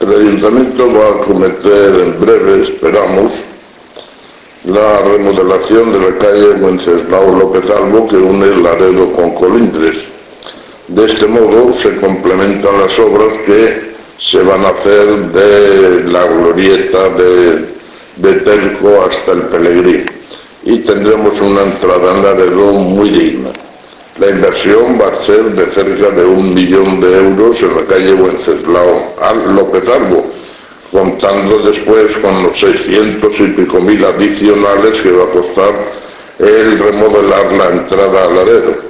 El Ayuntamiento va a acometer en breve, esperamos, la remodelación de la calle Wenceslao López Albo que une Laredo con Colindres. De este modo se complementan las obras que se van a hacer de la glorieta de Telco hasta el Pelegrí y tendremos una entrada en Laredo muy digna. La inversión va a ser de cerca de 1 millón de euros en la calle Wenceslao López Albo, contando después con los 600 y pico mil adicionales que va a costar el remodelar la entrada a Laredo.